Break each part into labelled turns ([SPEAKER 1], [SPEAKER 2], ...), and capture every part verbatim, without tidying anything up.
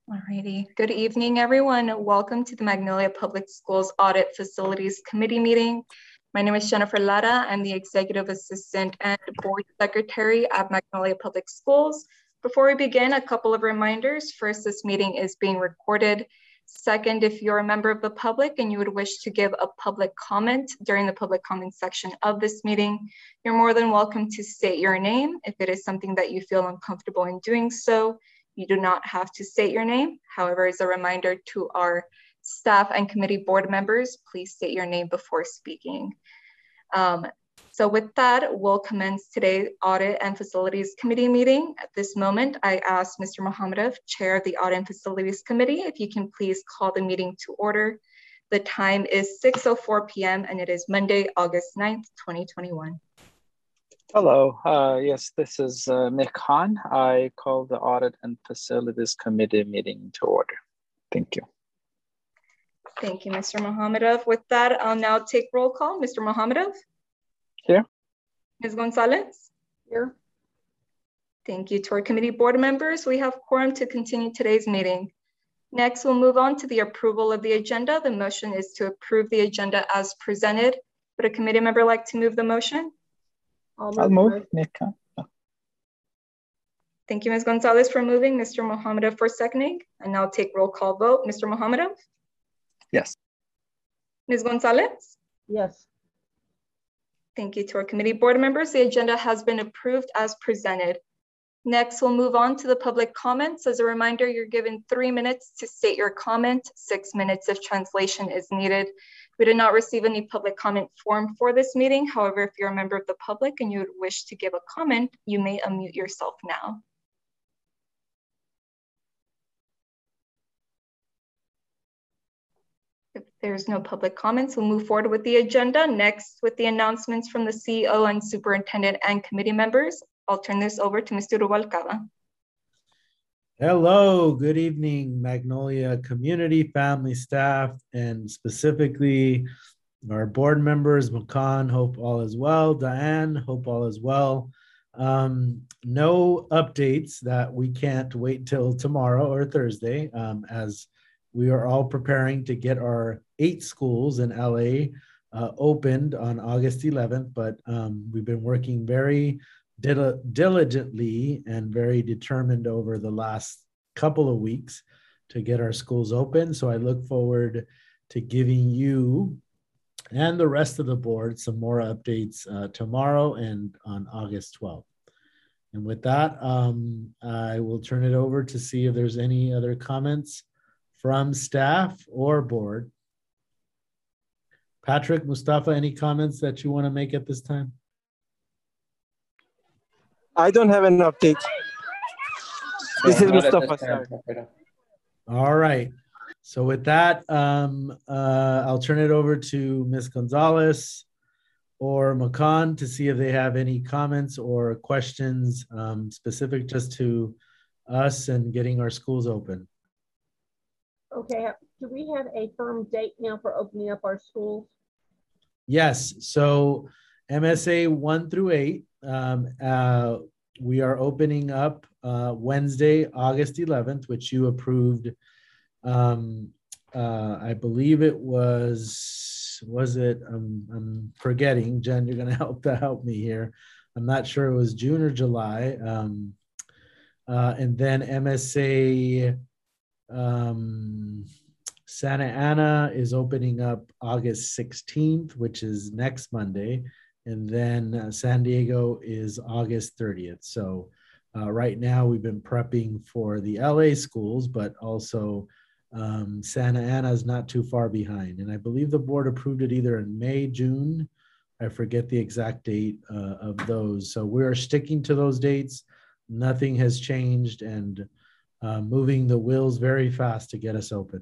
[SPEAKER 1] Alrighty. Good evening, everyone. Welcome to the Magnolia Public Schools Audit Facilities Committee meeting. My name is Jennifer Lara. I'm the Executive Assistant and Board Secretary at Magnolia Public Schools. Before we begin, a couple of reminders. First, this meeting is being recorded. Second, if you're a member of the public and you would wish to give a public comment during the public comment section of this meeting, you're more than welcome to state your name. If it is something that you feel uncomfortable in doing so, you do not have to state your name. However, as a reminder to our staff and committee board members, please state your name before speaking. Um, so with that, we'll commence today's Audit and Facilities Committee meeting. At this moment, I ask Mister Mohamedov, Chair of the Audit and Facilities Committee, if you can please call the meeting to order. The time is six oh four p m and it is Monday, August ninth, twenty twenty-one.
[SPEAKER 2] Hello, uh, yes, this is uh, Mick Hahn. I call the Audit and Facilities Committee meeting to order. Thank you.
[SPEAKER 1] Thank you, Mister Mohamedov. With that, I'll now take roll call. Mister Mohamedov?
[SPEAKER 2] Here.
[SPEAKER 1] Miz Gonzalez?
[SPEAKER 3] Here.
[SPEAKER 1] Thank you to our committee board members. We have quorum to continue today's meeting. Next, we'll move on to the approval of the agenda. The motion is to approve the agenda as presented. Would a committee member like to move the motion?
[SPEAKER 3] I'll move.
[SPEAKER 2] I'll move, Nick.
[SPEAKER 1] Thank you, Miz Gonzalez, for moving. Mister Mohamedov for seconding. And now take roll call vote. Mister Mohamedov?
[SPEAKER 2] Yes.
[SPEAKER 1] Miz Gonzalez?
[SPEAKER 3] Yes.
[SPEAKER 1] Thank you to our committee board members. The agenda has been approved as presented. Next, we'll move on to the public comments. As a reminder, you're given three minutes to state your comment, six minutes if translation is needed. We did not receive any public comment form for this meeting. However, if you're a member of the public and you would wish to give a comment, you may unmute yourself now. If there's no public comments, we'll move forward with the agenda. Next, with the announcements from the C E O and superintendent and committee members, I'll turn this over to Mister Rubalcaba.
[SPEAKER 4] Hello, good evening, Magnolia community, family, staff, and specifically our board members. Makan, hope all is well. Diane, hope all is well. Um, no updates that we can't wait till tomorrow or Thursday, um, as we are all preparing to get our eight schools in L A uh, opened on August eleventh, but um, we've been working very dil diligently and very determined over the last couple of weeks to get our schools open. So I look forward to giving you and the rest of the board some more updates uh, tomorrow and on August twelfth. And with that, um, I will turn it over to see if there's any other comments from staff or board. Patrick, Mustafa, any comments that you want to make at this time?
[SPEAKER 5] I don't have an update. This is Mustafa, sir.
[SPEAKER 4] All right. So with that, um, uh, I'll turn it over to Miz Gonzalez or Makan to see if they have any comments or questions um, specific just to us and getting our schools open.
[SPEAKER 3] Okay, do we have a firm date now for opening up our schools?
[SPEAKER 4] Yes, so M S A one through eight, um, uh, we are opening up uh, Wednesday, August eleventh, which you approved. Um, uh, I believe it was, was it, um, I'm forgetting, Jen, you're gonna help to help me here. I'm not sure it was June or July. Um, uh, and then M S A um, Santa Ana is opening up August sixteenth, which is next Monday. And then uh, San Diego is August thirtieth. So uh, right now we've been prepping for the L A schools, but also um, Santa Ana is not too far behind. And I believe the board approved it either in May, June. I forget the exact date uh, of those. So we're sticking to those dates. Nothing has changed and uh, moving the wheels very fast to get us open.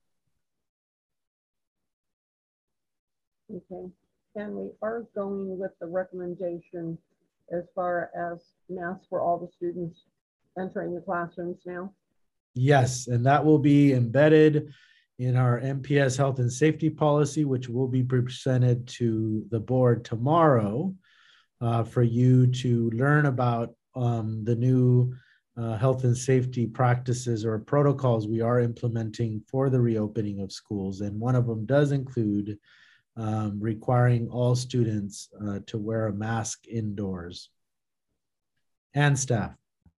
[SPEAKER 3] Okay. And we are going with the recommendation as far as masks for all the students entering the classrooms now?
[SPEAKER 4] Yes, and that will be embedded in our M P S health and safety policy, which will be presented to the board tomorrow uh, for you to learn about um, the new uh, health and safety practices or protocols we are implementing for the reopening of schools. And one of them does include um, requiring all students uh, to wear a mask indoors and staff.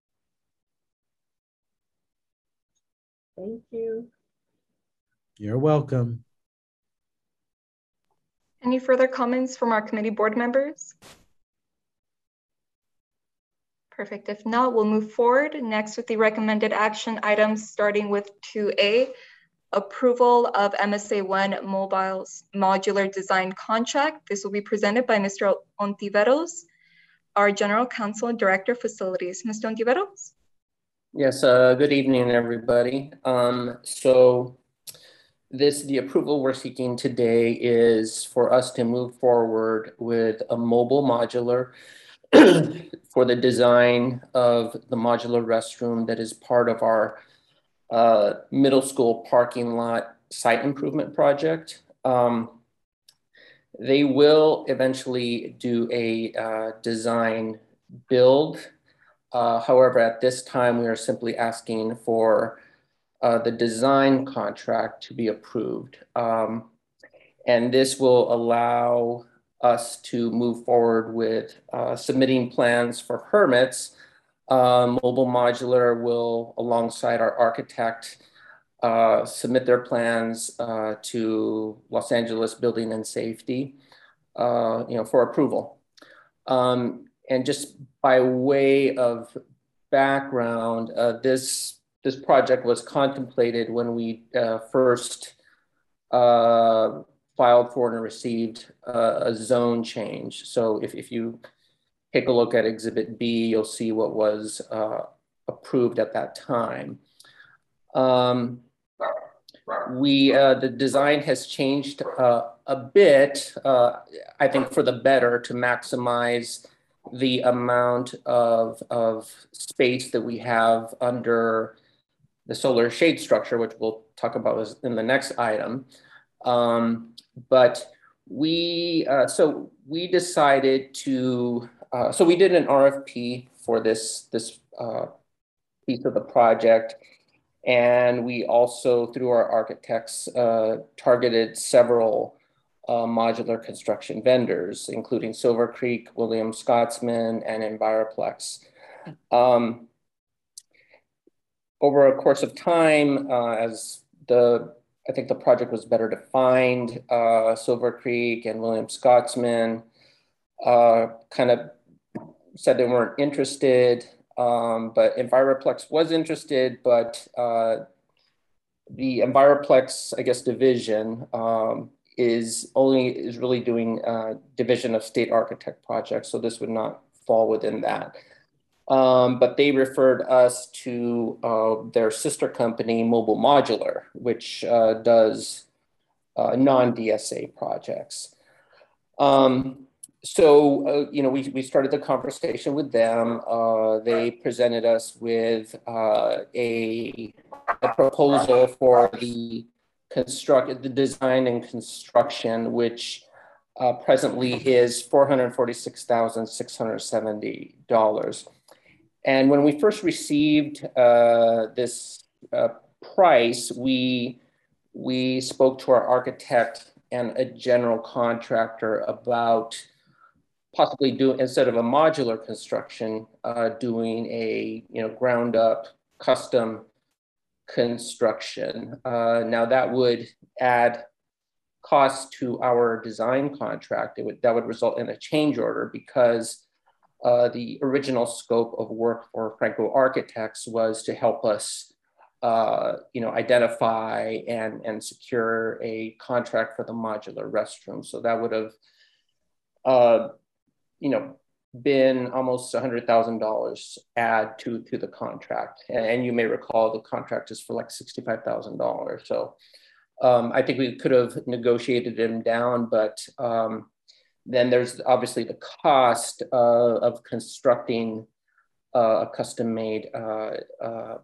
[SPEAKER 3] Thank you.
[SPEAKER 4] You're welcome.
[SPEAKER 1] Any further comments from our committee board members? Perfect. If not, we'll move forward next with the recommended action items, starting with two A, approval of M S A one mobile modular design contract. This will be presented by Mister Ontiveros, our General Counsel and Director of Facilities. Mister Ontiveros?
[SPEAKER 6] Yes, uh, good evening, everybody. Um, so this, the approval we're seeking today is for us to move forward with a mobile modular for the design of the modular restroom that is part of our uh, middle school parking lot site improvement project. Um, they will eventually do a uh, design build. Uh, however, at this time, we are simply asking for uh, the design contract to be approved. Um, and this will allow us to move forward with uh, submitting plans for permits. Uh, Mobile Modular will, alongside our architect, uh, submit their plans uh, to Los Angeles Building and Safety, uh, you know, for approval. Um, and just by way of background, uh, this this project was contemplated when we uh, first uh, filed for and received uh, a zone change. So if, if you take a look at Exhibit B, you'll see what was uh, approved at that time. Um, we, uh, the design has changed uh, a bit, uh, I think for the better, to maximize the amount of, of space that we have under the solar shade structure, which we'll talk about in the next item. Um, but we, uh, so we decided to, uh, so we did an R F P for this, this uh, piece of the project. And we also, through our architects, uh, targeted several uh, modular construction vendors, including Silver Creek, Williams Scotsman, and Enviroplex. Um, over a course of time, uh, as the, I think the project was better defined, uh, Silver Creek and Williams Scotsman uh, kind of said they weren't interested. Um, but Enviroplex was interested, but uh, the Enviroplex, I guess, division um, is only is really doing uh, division of state architect projects. So this would not fall within that. Um, but they referred us to uh, their sister company, Mobile Modular, which uh, does uh, non-D S A projects. Um, So, uh, you know, we, we started the conversation with them. Uh, they presented us with uh, a, a proposal for the construct, the design and construction, which uh, presently is four hundred forty-six thousand six hundred seventy dollars. And when we first received uh, this uh, price, we, we spoke to our architect and a general contractor about possibly do, instead of a modular construction, uh, doing a you know ground up custom construction. Uh, now that would add cost to our design contract. It would, that would result in a change order because uh, the original scope of work for Franco Architects was to help us uh, you know, identify and, and secure a contract for the modular restroom. So that would have uh, you know, been almost one hundred thousand dollars add to, to the contract. And, and you may recall the contract is for like sixty-five thousand dollars. So um, I think we could have negotiated them down, but um, then there's obviously the cost uh, of constructing uh, a custom made uh, uh,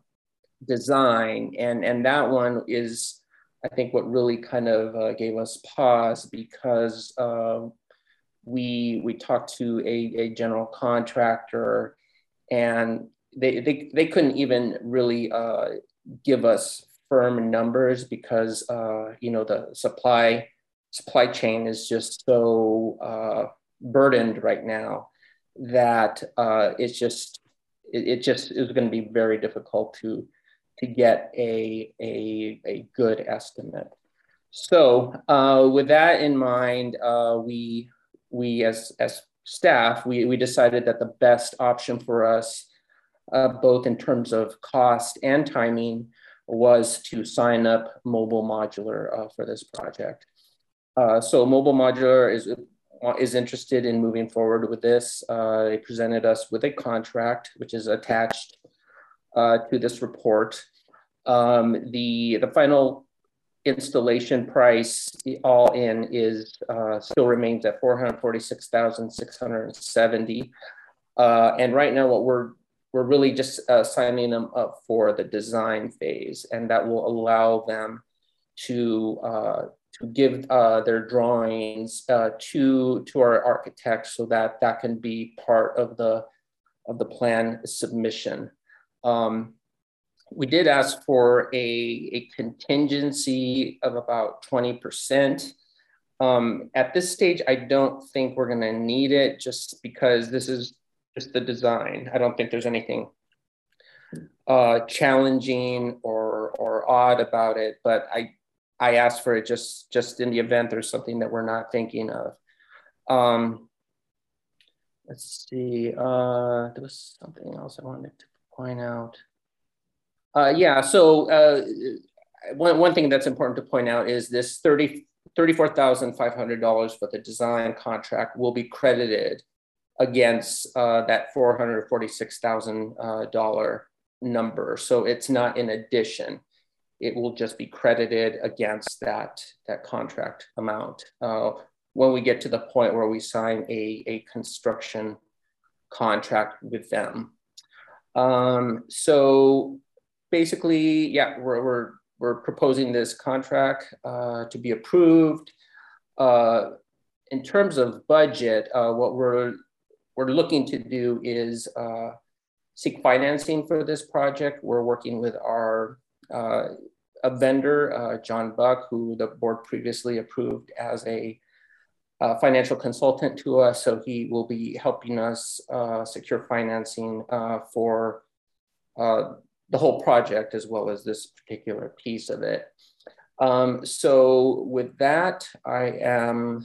[SPEAKER 6] design. And, and that one is, I think, what really kind of uh, gave us pause because uh, we we talked to a, a general contractor, and they, they, they couldn't even really uh, give us firm numbers because, uh, you know, the supply, supply chain is just so uh, burdened right now that uh, it's just, it, it just is going to be very difficult to, to get a, a, a good estimate. So uh, with that in mind, uh, we, we as, as staff, we, we decided that the best option for us, uh, both in terms of cost and timing, was to sign up Mobile Modular uh, for this project. Uh, so Mobile Modular is, is interested in moving forward with this. Uh, they presented us with a contract, which is attached uh, to this report. Um, the, the final installation price all in is uh, still remains at four hundred forty-six thousand six hundred seventy. Uh, and right now what we're we're really just uh, signing them up for the design phase, and that will allow them to uh, to give uh, their drawings uh, to to our architects so that that can be part of the of the plan submission. Um, We did ask for a, a contingency of about twenty percent. Um, at this stage, I don't think we're going to need it just because this is just the design. I don't think there's anything uh, challenging or, or odd about it, but I, I asked for it just, just in the event there's something that we're not thinking of. Um, let's see, uh, there was something else I wanted to point out. Uh, yeah, so uh, one, one thing that's important to point out is this thirty-four thousand five hundred dollars for the design contract will be credited against uh, that four hundred forty-six thousand dollars uh, number. So it's not in addition. It will just be credited against that, that contract amount uh, when we get to the point where we sign a, a construction contract with them. Um, so basically, yeah, we're, we're, we're proposing this contract uh, to be approved. Uh, in terms of budget, uh, what we're, we're looking to do is uh, seek financing for this project. We're working with our uh, a vendor, uh, John Buck, who the board previously approved as a uh, financial consultant to us. So he will be helping us uh, secure financing uh, for uh, the whole project, as well as this particular piece of it. Um, so with that, I am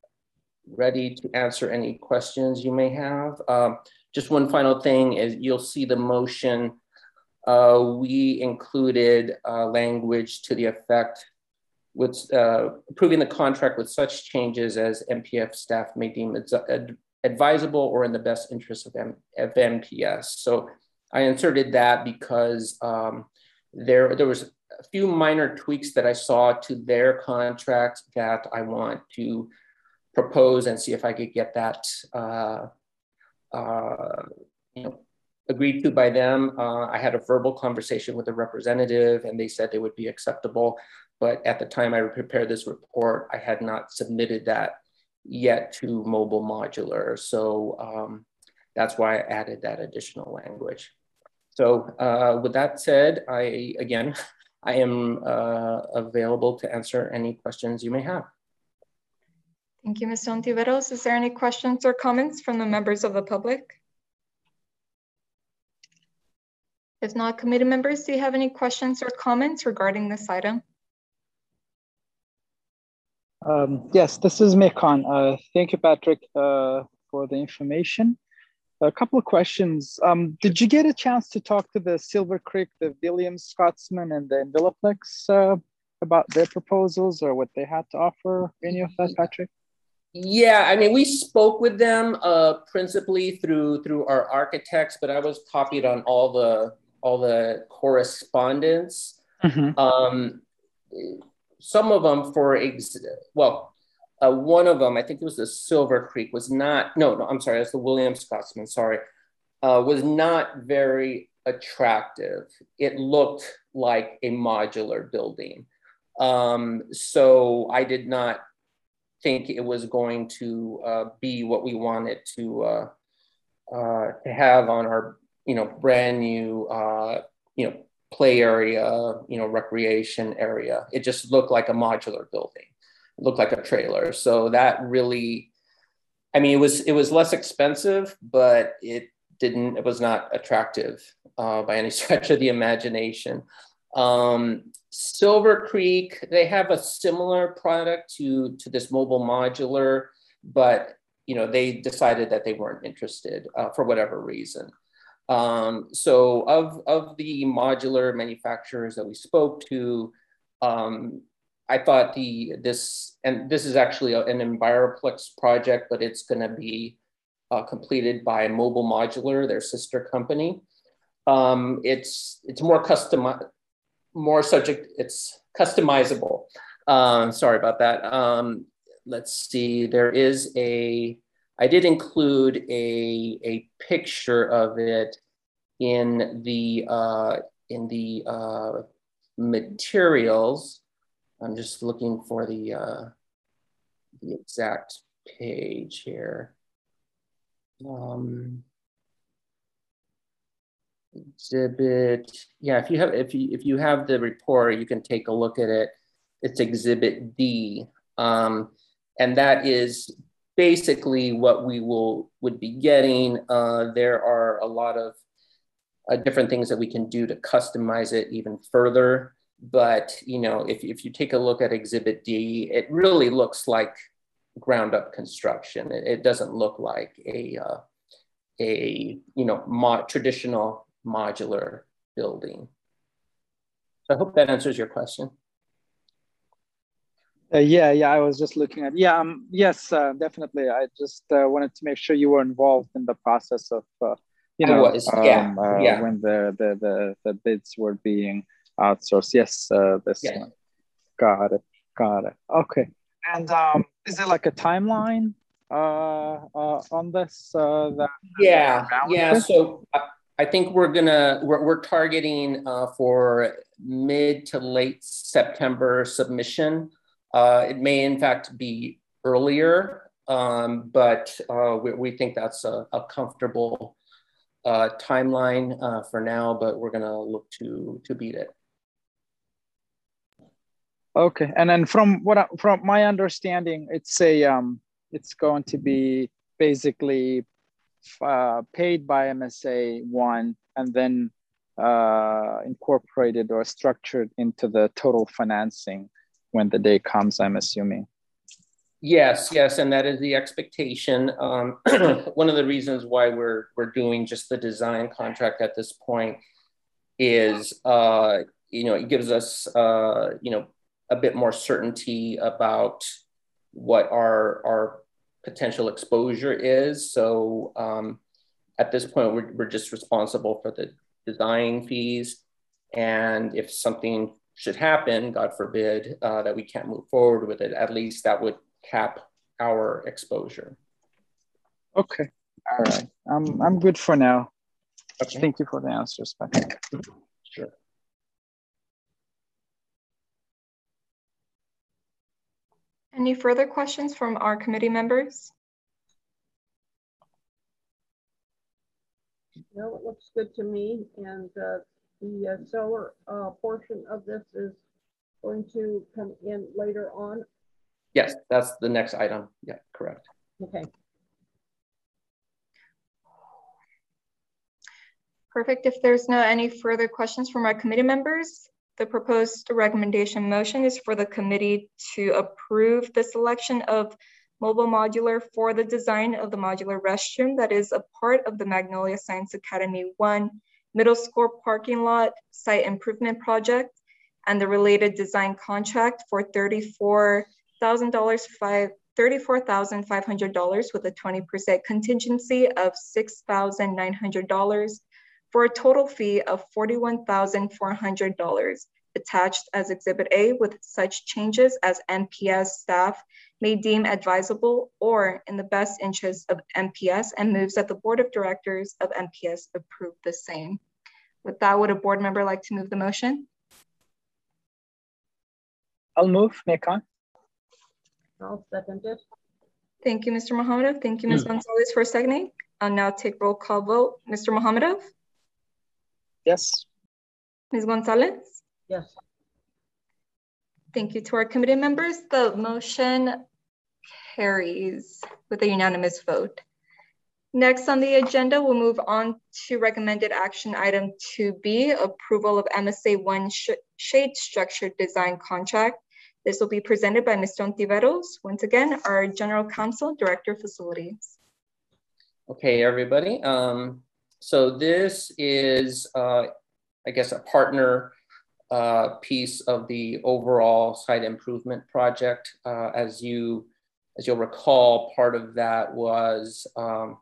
[SPEAKER 6] ready to answer any questions you may have. Um, just one final thing is you'll see the motion. Uh, we included uh, language to the effect with uh, approving the contract with such changes as M P F staff may deem ad advisable or in the best interest of, M of M P S. So I inserted that because um, there, there was a few minor tweaks that I saw to their contract that I want to propose and see if I could get that uh, uh, you know, agreed to by them. Uh, I had a verbal conversation with a representative and they said they would be acceptable. But at the time I prepared this report, I had not submitted that yet to Mobile Modular. So um, that's why I added that additional language. So uh, with that said, I, again, I am uh, available to answer any questions you may have.
[SPEAKER 1] Thank you, Mister Ontiveros. Is there any questions or comments from the members of the public? If not, committee members, do you have any questions or comments regarding this item?
[SPEAKER 2] Um, yes, this is Mekhan. Uh, thank you, Patrick, uh, for the information. A couple of questions. Um, did you get a chance to talk to the Silver Creek, the Williams Scotsman, and the Enveloplex uh, about their proposals or what they had to offer? Any of that, Patrick?
[SPEAKER 6] Yeah, I mean, we spoke with them uh, principally through through our architects, but I was copied on all the all the correspondence. Mm-hmm. Um, some of them, for ex well, uh, one of them, I think it was the Silver Creek, was not. No, no, I'm sorry, that's the Williams Scotsman. Sorry, uh, was not very attractive. It looked like a modular building, um, so I did not think it was going to uh, be what we wanted to uh, uh, to have on our you know, brand new, uh, you know, play area, you know, recreation area. It just looked like a modular building. It looked like a trailer. So that really, I mean, it was it was less expensive, but it didn't, it was not attractive uh, by any stretch of the imagination. Um, Silver Creek, they have a similar product to, to this mobile modular, but you know, they decided that they weren't interested uh, for whatever reason. Um, so of, of the modular manufacturers that we spoke to, um, I thought the this, and this is actually a, an Enviroplex project, but it's gonna be uh, completed by Mobile Modular, their sister company. Um, it's, it's more custom, more subject, it's customizable. Um, sorry about that. Um, let's see, there is a, I did include a, a picture of it in the, uh, in the uh, materials. I'm just looking for the, uh, the exact page here. Um, exhibit, yeah, if you have, if you, if you have the report, you can take a look at it. It's exhibit D. Um, and that is basically what we will would be getting. Uh, there are a lot of uh, different things that we can do to customize it even further. But you know, if, if you take a look at Exhibit D, it really looks like ground up construction. It, it doesn't look like a uh, a you know mo traditional modular building. So I hope that answers your question.
[SPEAKER 2] Uh, yeah, yeah, I was just looking at, yeah, um, yes, uh, definitely. I just uh, wanted to make sure you were involved in the process of, uh, you know,
[SPEAKER 6] I was,
[SPEAKER 2] um,
[SPEAKER 6] yeah,
[SPEAKER 2] uh,
[SPEAKER 6] yeah.
[SPEAKER 2] when the, the, the, the bids were being outsourced. Yes, uh, this
[SPEAKER 6] Yes.
[SPEAKER 2] one. Got it, got it. Okay. And um, is there like a timeline uh, uh, on this? Uh, that
[SPEAKER 6] yeah, yeah,
[SPEAKER 2] with?
[SPEAKER 6] so I, I think we're gonna, we're, we're targeting uh, for mid to late September submission. Uh, it may in fact be earlier, um, but uh, we, we think that's a, a comfortable uh, timeline uh, for now, but we're gonna look to, to beat it.
[SPEAKER 2] Okay, and then from what I, from my understanding, it's a um, it's going to be basically uh, paid by M S A one and then uh, incorporated or structured into the total financing when the day comes, I'm assuming.
[SPEAKER 6] Yes, yes, and that is the expectation. Um, one of the reasons why we're we're doing just the design contract at this point is, uh, you know, it gives us, uh, you know, a bit more certainty about what our our potential exposure is. So um, at this point, we're we're just responsible for the design fees, and if something should happen, God forbid, uh, that we can't move forward with it, at least that would cap our exposure.
[SPEAKER 2] Okay, all right. I'm I'm good for now.
[SPEAKER 6] Okay.
[SPEAKER 2] Thank you for the answers.
[SPEAKER 6] Sure.
[SPEAKER 1] Any further questions from our committee members?
[SPEAKER 3] No, it looks good to me. And uh, the uh, solar uh, portion of this is going to come in later on.
[SPEAKER 6] Yes, that's the next item. Yeah, correct.
[SPEAKER 3] Okay.
[SPEAKER 1] Perfect. If there's no any further questions from our committee members, the proposed recommendation motion is for the committee to approve the selection of Mobile Modular for the design of the modular restroom that is a part of the Magnolia Science Academy one middle school parking lot site improvement project and the related design contract for thirty-four thousand five hundred dollars with a twenty percent contingency of six thousand nine hundred dollars for a total fee of forty-one thousand four hundred dollars, attached as Exhibit A with such changes as M P S staff may deem advisable or in the best interest of M P S, and moves that the Board of Directors of M P S approve the same. With that, would a board member like to move the motion?
[SPEAKER 2] I'll move, Mekan.
[SPEAKER 3] I'll second it.
[SPEAKER 1] Thank you, Mister Mohamedov. Thank you, Miz Mm. Gonzalez, for seconding. I'll now take roll call vote. Mister Mohamedov?
[SPEAKER 2] Yes.
[SPEAKER 1] Miz Gonzalez?
[SPEAKER 3] Yes.
[SPEAKER 1] Thank you to our committee members. The motion carries with a unanimous vote. Next on the agenda, we'll move on to recommended action item two B, approval of M S A one sh shade structure design contract. This will be presented by Mister Ontiveros, once again, our General Counsel, Director of Facilities.
[SPEAKER 6] Okay, everybody. Um, so this is, uh, I guess, a partner uh, piece of the overall site improvement project. Uh, as you, as you'll recall, part of that was um,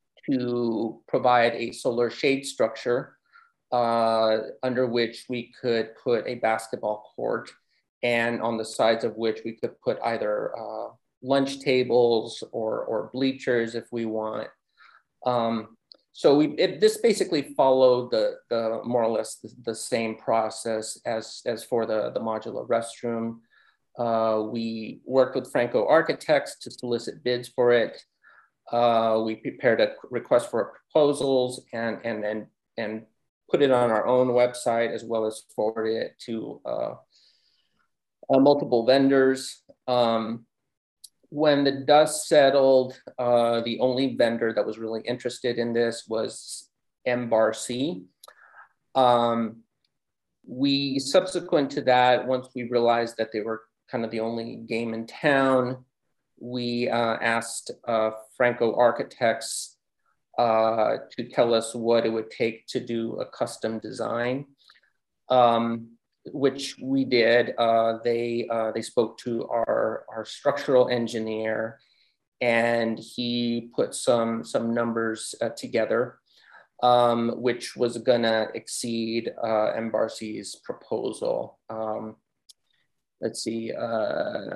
[SPEAKER 6] to provide a solar shade structure uh, under which we could put a basketball court, and on the sides of which we could put either uh, lunch tables or, or bleachers if we want. Um, so we, it, this basically followed the, the more or less the, the same process as, as for the, the modular restroom. Uh, we worked with Franco Architects to solicit bids for it. Uh, we prepared a request for proposals and, and, and, and put it on our own website, as well as forwarded it to uh, uh, multiple vendors. Um, when the dust settled, uh, the only vendor that was really interested in this was M B A R C. Um, we, subsequent to that, once we realized that they were kind of the only game in town, we uh, asked uh, Franco Architects uh, to tell us what it would take to do a custom design. Um, which we did. Uh, they uh, they spoke to our, our structural engineer, and he put some, some numbers uh, together, um, which was gonna exceed uh, M B A R C's proposal. Um, let's see, uh,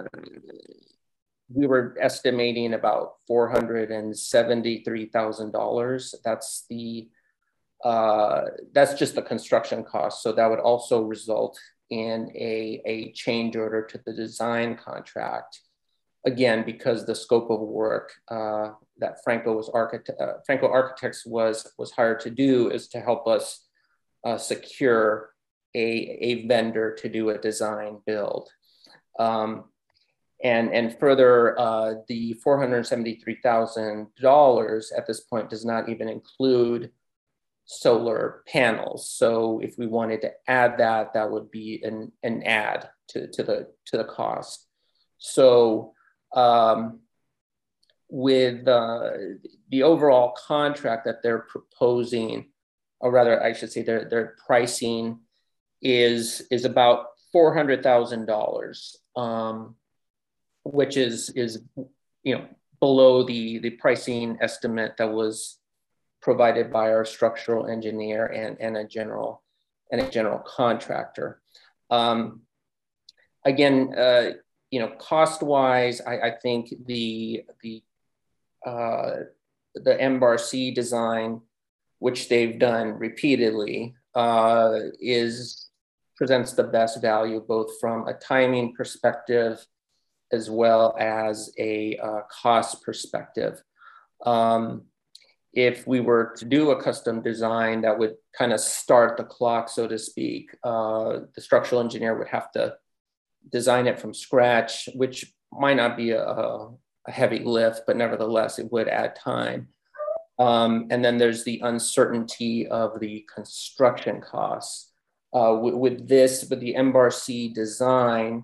[SPEAKER 6] we were estimating about four hundred seventy-three thousand dollars. That's the Uh, that's just the construction cost. So that would also result in a, a change order to the design contract. Again, because the scope of work uh, that Franco was architect, uh, Franco Architects was, was hired to do is to help us uh, secure a, a vendor to do a design build. Um, and, and further, uh, the four hundred seventy-three thousand dollars at this point does not even include solar panels. So if we wanted to add that, that would be an, an add to, to, the, to the cost. So um, with uh, the overall contract that they're proposing, or rather I should say their, their pricing is, is about four hundred thousand dollars, um, which is, is you know, below the, the pricing estimate that was provided by our structural engineer and, and a general and a general contractor. Um, again, uh, you know, cost-wise, I, I think the the uh, the M B A R C design, which they've done repeatedly, uh, is presents the best value both from a timing perspective as well as a uh, cost perspective. Um, If we were to do a custom design, that would kind of start the clock, so to speak. Uh, the structural engineer would have to design it from scratch, which might not be a, a heavy lift, but nevertheless, it would add time. Um, and then there's the uncertainty of the construction costs. Uh, with, with this, with the M B A R C design,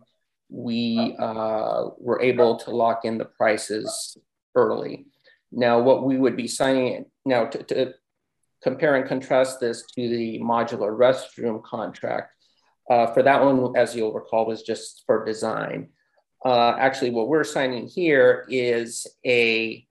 [SPEAKER 6] we uh, were able to lock in the prices early. Now, what we would be signing now to, to compare and contrast this to the modular restroom contract, uh, for that one, as you'll recall, was just for design. Uh, actually, what we're signing here is a,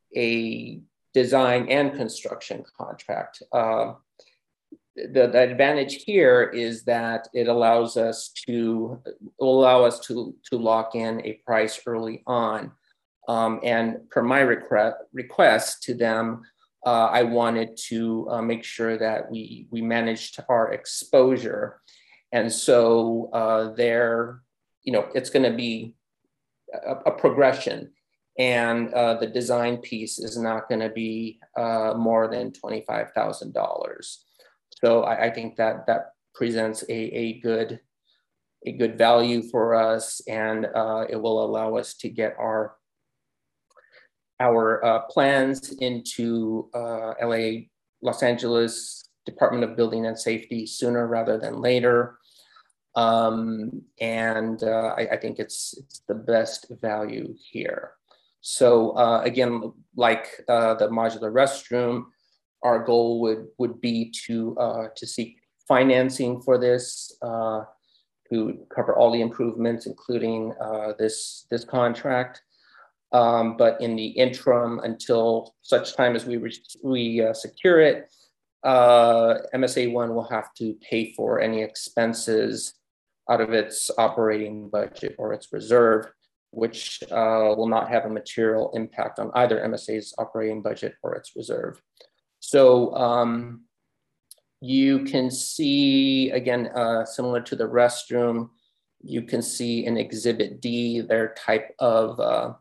[SPEAKER 6] a design and construction contract. Uh, the, the advantage here is that it allows us to allow us to, to lock in a price early on. Um, and per my request, request to them, uh, I wanted to uh, make sure that we, we managed our exposure. And so uh, there, you know, it's going to be a, a progression. And uh, the design piece is not going to be uh, more than twenty-five thousand dollars. So I, I think that that presents a, a good a good value for us, and uh, it will allow us to get our our uh, plans into uh, L A, Los Angeles Department of Building and Safety sooner rather than later. Um, and uh, I, I think it's, it's the best value here. So uh, again, like uh, the modular restroom, our goal would, would be to, uh, to seek financing for this, uh, to cover all the improvements, including uh, this, this contract. Um, but in the interim, until such time as we, we uh, secure it, uh, M S A one will have to pay for any expenses out of its operating budget or its reserve, which uh, will not have a material impact on either M S A's operating budget or its reserve. So um, you can see, again, uh, similar to the restroom, you can see in Exhibit D their type of, uh,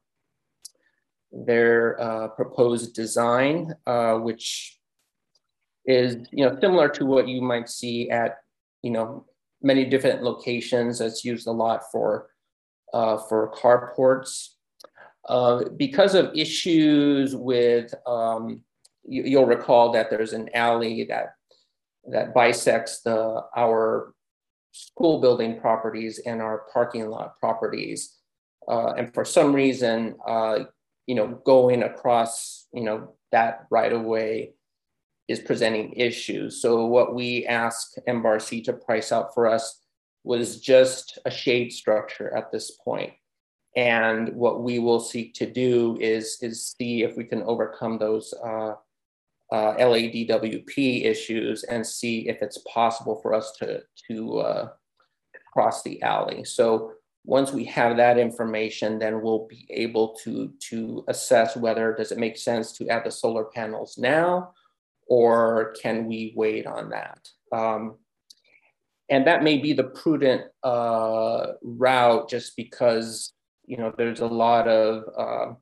[SPEAKER 6] their uh, proposed design, uh, which is, you know, similar to what you might see at, you know, many different locations. That's used a lot for, uh, for carports. Uh, because of issues with, um, you, you'll recall that there's an alley that, that bisects the, our school building properties and our parking lot properties. Uh, and for some reason, uh, you know, going across, you know, that right of way is presenting issues. So what we asked M B A R C to price out for us was just a shade structure at this point. And what we will seek to do is, is see if we can overcome those uh, uh, L A D W P issues and see if it's possible for us to, to uh, cross the alley. So once we have that information, then we'll be able to, to assess whether does it make sense to add the solar panels now, or can we wait on that? Um, and that may be the prudent uh, route, just because, you know, there's a lot of uh,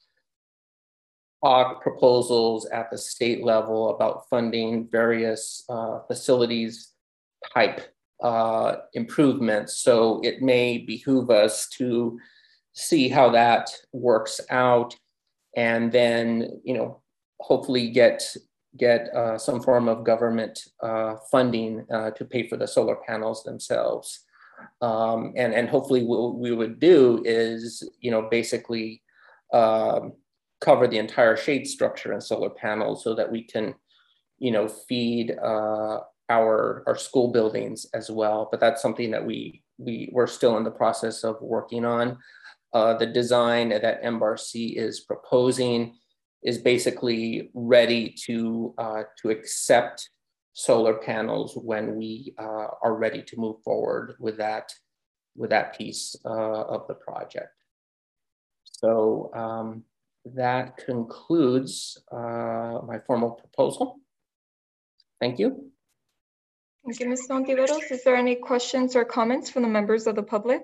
[SPEAKER 6] proposals at the state level about funding various uh, facilities type uh, improvements. So it may behoove us to see how that works out, and then, you know, hopefully get get uh, some form of government uh, funding uh, to pay for the solar panels themselves. Um, and, and hopefully what we would do is, you know, basically um, cover the entire shade structure in solar panels so that we can, you know, feed uh, our, our school buildings as well. But that's something that we, we, we're still in the process of working on. Uh, the design that M B A R C is proposing is basically ready to, uh, to accept solar panels when we uh, are ready to move forward with that, with that piece uh, of the project. So um, that concludes uh, my formal proposal. Thank you.
[SPEAKER 1] Thank you, Miz Ontiveros. Is there any questions or comments from the members of the public?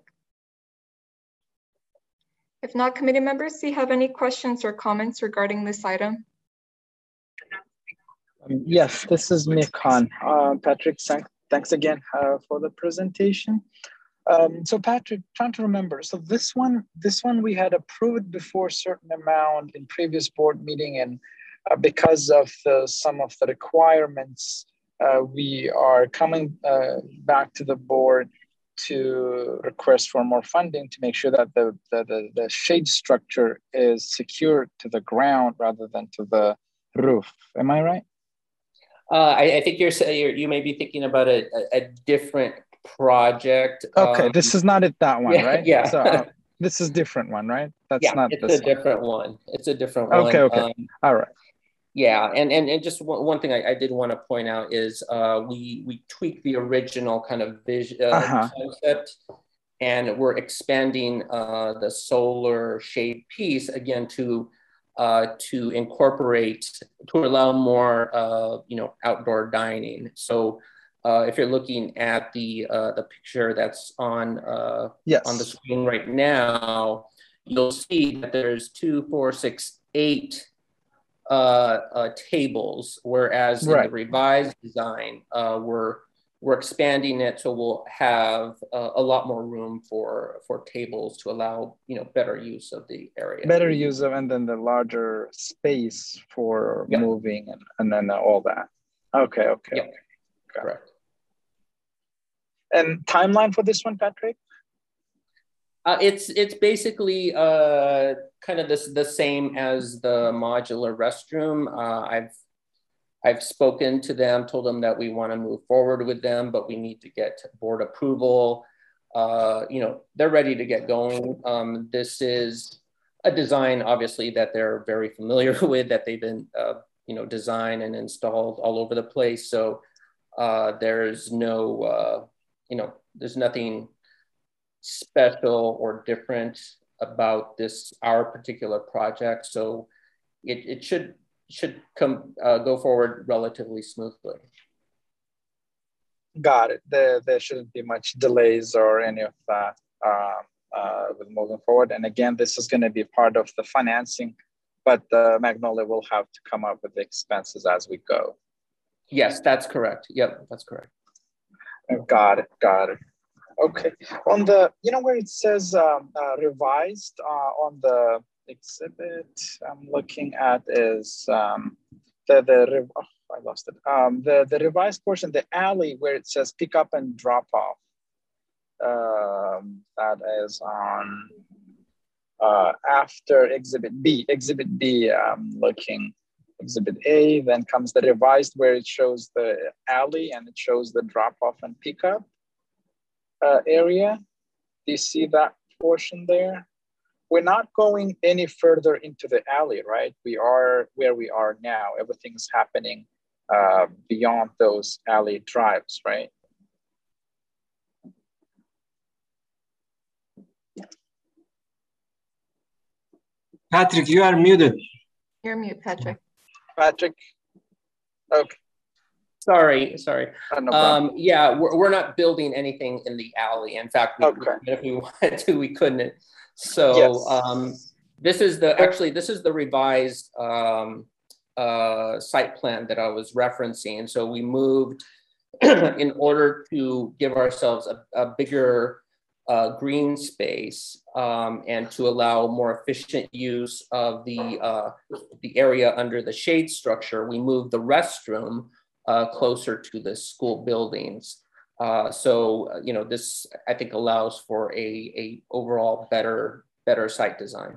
[SPEAKER 1] If not, committee members, do you have any questions or comments regarding this item?
[SPEAKER 2] Um, yes, this is Mekan. Uh, Patrick, thanks again uh, for the presentation. Um, so Patrick, trying to remember, so this one, this one we had approved before a certain amount in previous board meeting, and uh, because of the, some of the requirements, uh, we are coming uh, back to the board to request for more funding to make sure that the, the, the, the shade structure is secured to the ground rather than to the roof. Am I right?
[SPEAKER 6] Uh, I, I think you're, you're, you may be thinking about a, a, a different project.
[SPEAKER 2] Okay,
[SPEAKER 6] um,
[SPEAKER 2] this is not it, that one,
[SPEAKER 6] yeah,
[SPEAKER 2] right?
[SPEAKER 6] Yeah.
[SPEAKER 2] So uh, this is different one, right? That's
[SPEAKER 6] yeah,
[SPEAKER 2] not
[SPEAKER 6] it's
[SPEAKER 2] this
[SPEAKER 6] a
[SPEAKER 2] one.
[SPEAKER 6] different one. It's a different one.
[SPEAKER 2] Okay, okay,
[SPEAKER 6] um,
[SPEAKER 2] all right.
[SPEAKER 6] Yeah, and, and, and just one, one thing I, I did want to point out is uh, we, we tweaked the original kind of vision uh, uh-huh. concept, and we're expanding uh, the solar shade piece again to uh, to incorporate, to allow more uh, you know, outdoor dining. So uh, if you're looking at the uh, the picture that's on uh,
[SPEAKER 2] yes.
[SPEAKER 6] on the screen right now, you'll see that there's two, four, six, eight uh, uh, tables, whereas in
[SPEAKER 2] Right.
[SPEAKER 6] the revised design, uh, we're we're expanding it so we'll have uh, a lot more room for for tables to allow you know better use of the area.
[SPEAKER 2] Better use of, and then the larger space for
[SPEAKER 6] Yep.
[SPEAKER 2] moving and, and then all that. Okay, okay,
[SPEAKER 6] Yep.
[SPEAKER 2] okay.
[SPEAKER 6] Correct.
[SPEAKER 2] And timeline for this one, Patrick?
[SPEAKER 6] Uh, it's it's basically uh, kind of this the same as the modular restroom. Uh, I've I've spoken to them, told them that we want to move forward with them, but we need to get board approval. Uh, you know, they're ready to get going. Um, this is a design, obviously, that they're very familiar with, that they've been, uh, you know, designed and installed all over the place. So uh, there's no, uh, you know, there's nothing special or different about this, our particular project. So it, it should, should come uh, go forward relatively smoothly.
[SPEAKER 2] Got it. There, there shouldn't be much delays or any of that um, uh, with moving forward. And again, this is going to be part of the financing, but uh, Magnolia will have to come up with the expenses as we go.
[SPEAKER 6] Yes, that's correct. Yep, that's correct.
[SPEAKER 2] Got it. Got it. Okay. On the, you know, where it says um, uh, revised uh, on the exhibit I'm looking at is um, the, the oh, I lost it. Um, the, the revised portion, the alley where it says pick up and drop off. Um, that is on uh, after exhibit B. Exhibit B, I'm looking exhibit A, then comes the revised where it shows the alley and it shows the drop off and pick up uh, area. Do you see that portion there? We're not going any further into the alley, right? We are where we are now. Everything's happening uh, beyond those alley drives, right?
[SPEAKER 5] Patrick, you are muted.
[SPEAKER 1] You're mute, Patrick.
[SPEAKER 2] Patrick, okay.
[SPEAKER 6] Sorry, sorry.
[SPEAKER 2] Uh, no
[SPEAKER 6] um, yeah, we're, we're not building anything in the alley. In fact, we,
[SPEAKER 2] okay.
[SPEAKER 6] if we wanted to, we couldn't. So
[SPEAKER 2] yes.
[SPEAKER 6] um, this is the, actually, this is the revised um, uh, site plan that I was referencing. So we moved in order to give ourselves a, a bigger uh, green space um, and to allow more efficient use of the, uh, the area under the shade structure. We moved the restroom Uh, closer to the school buildings. Uh, so, uh, you know, this, I think, allows for a, a overall better, better site design.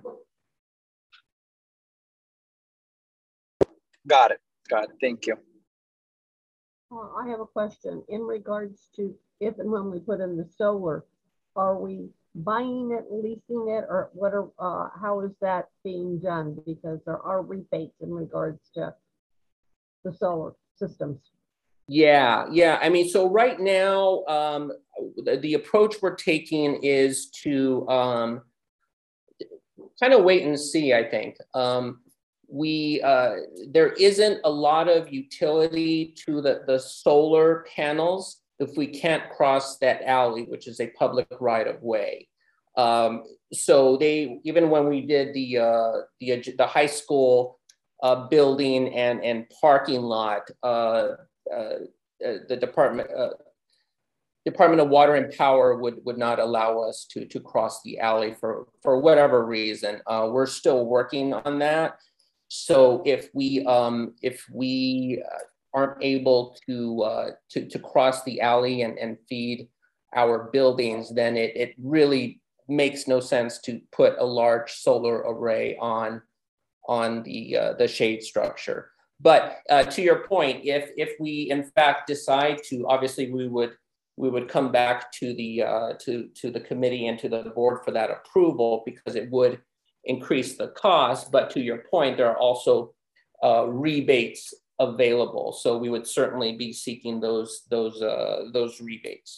[SPEAKER 2] Got it, got it, thank you.
[SPEAKER 3] Uh, I have a question in regards to if and when we put in the solar, are we buying it, leasing it, or what are, uh, how is that being done? Because there are rebates in regards to the solar systems.
[SPEAKER 6] Yeah, yeah. I mean, so right now, um, the, the approach we're taking is to um, kind of wait and see, I think. Um, we, uh, there isn't a lot of utility to the, the solar panels if we can't cross that alley, which is a public right of way. Um, so they, even when we did the, uh, the, the high school Uh, building and, and parking lot, uh, uh, uh, the Department uh, Department of Water and Power would, would not allow us to, to cross the alley for, for whatever reason. Uh, we're still working on that. So if we, um, if we aren't able to, uh, to, to cross the alley and, and feed our buildings, then it, it really makes no sense to put a large solar array on on the uh, the shade structure. But uh, to your point, if if we in fact decide to, obviously we would we would come back to the uh, to to the committee and to the board for that approval, because it would increase the cost. But to your point, there are also uh, rebates available, so we would certainly be seeking those those uh, those rebates.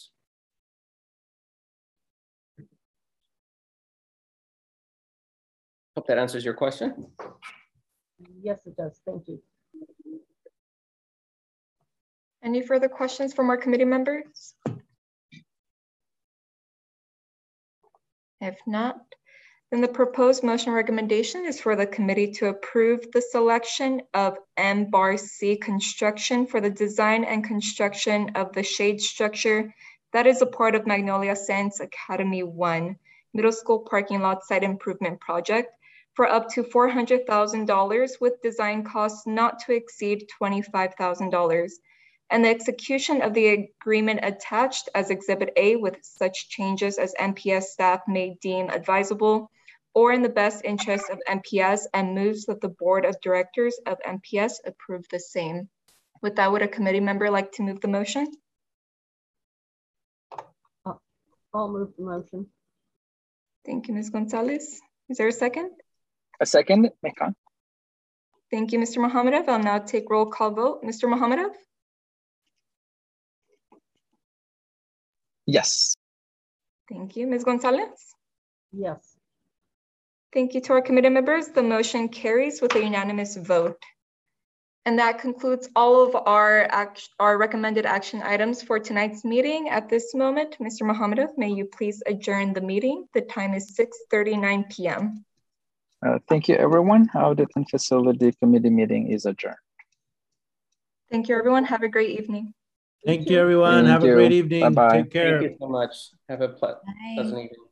[SPEAKER 6] Hope that answers your question.
[SPEAKER 3] Yes, it does. Thank you.
[SPEAKER 1] Any further questions from our committee members? If not, Then the proposed motion recommendation is for the committee to approve the selection of M Bar C Construction for the design and construction of the shade structure that is a part of Magnolia Sands Academy one Middle School Parking Lot Site Improvement Project for up to four hundred thousand dollars with design costs not to exceed twenty-five thousand dollars. And the execution of the agreement attached as Exhibit A with such changes as M P S staff may deem advisable or in the best interest of M P S, and moves that the Board of Directors of M P S approve the same. With that, would a committee member like to move the motion?
[SPEAKER 3] I'll move the motion.
[SPEAKER 1] Thank you, Miz Gonzalez. Is there a second?
[SPEAKER 2] A second, Mehkan.
[SPEAKER 1] Thank you, Mister Mohamedov. I'll now take roll call vote. Mister Mohamedov?
[SPEAKER 2] Yes.
[SPEAKER 1] Thank you. Miz Gonzalez?
[SPEAKER 3] Yes.
[SPEAKER 1] Thank you to our committee members. The motion carries with a unanimous vote. And that concludes all of our, act our recommended action items for tonight's meeting. At this moment, Mister Mohamedov, may you please adjourn the meeting? The time is six thirty-nine p m
[SPEAKER 2] Uh, thank you, everyone. Audit and Facility Committee meeting is adjourned.
[SPEAKER 1] Thank you, everyone. Have a great evening.
[SPEAKER 4] Thank you, everyone.
[SPEAKER 2] Thank
[SPEAKER 4] Have
[SPEAKER 2] you.
[SPEAKER 4] a great evening.
[SPEAKER 2] Bye-bye.
[SPEAKER 4] Take care.
[SPEAKER 6] Thank you so much. Have a ple pleasant evening.